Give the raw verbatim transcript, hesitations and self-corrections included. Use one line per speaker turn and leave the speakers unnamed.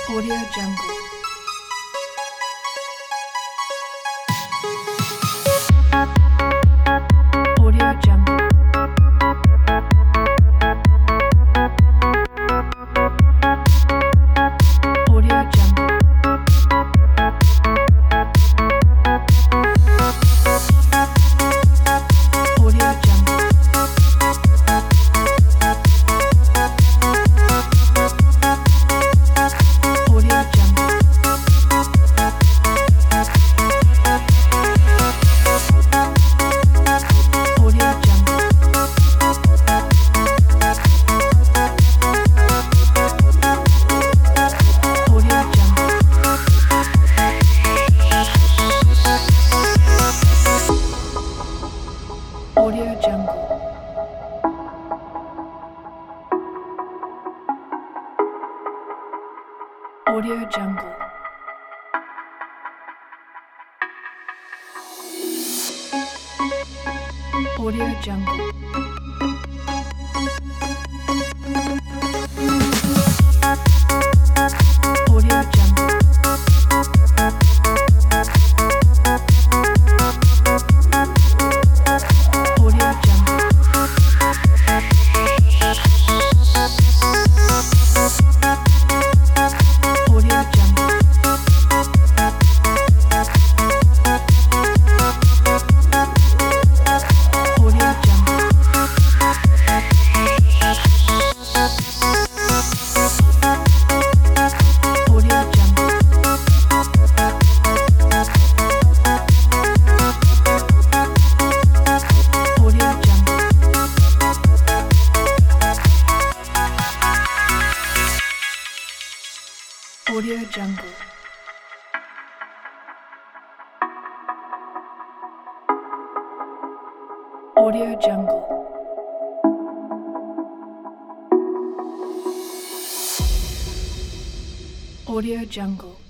Audio Jungle. Audio Jungle. Audio Jungle. Audio Jungle. Audio Jungle. Audio Jungle. Audio Jungle. Audio Jungle. Audio Jungle. Audio Jungle. Audio Jungle. Audio Jungle. Audio Jungle. Audio Jungle. Audio Jungle. Audio Jungle. Audio Jungle. Audio Jungle. Audio Jungle.